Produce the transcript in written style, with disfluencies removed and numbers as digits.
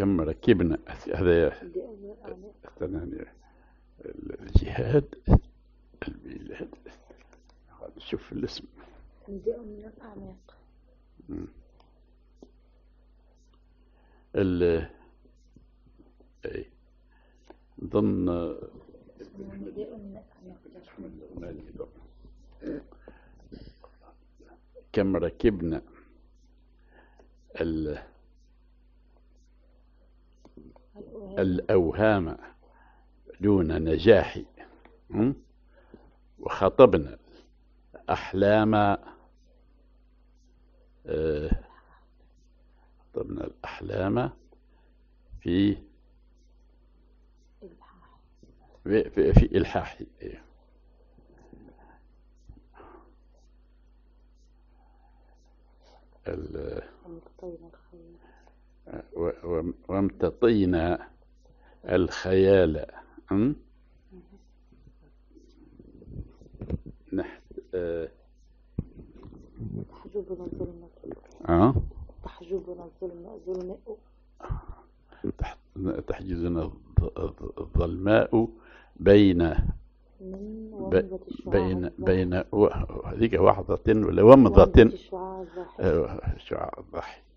كم ركبنا هذا استناني الجهاد البلاد. شوف الاسم نداء من الأعماق. ضمن نداء من الأعماق. كم ركبنا الأوهام دون نجاح، وخطبنا أحلام خطبنا الأحلام في إلحاح. وامتطينا الخيال تحجبنا الظلماء تحجزنا الظلماء بين هذيك وحظة ولا ومضة شعاع الضحي.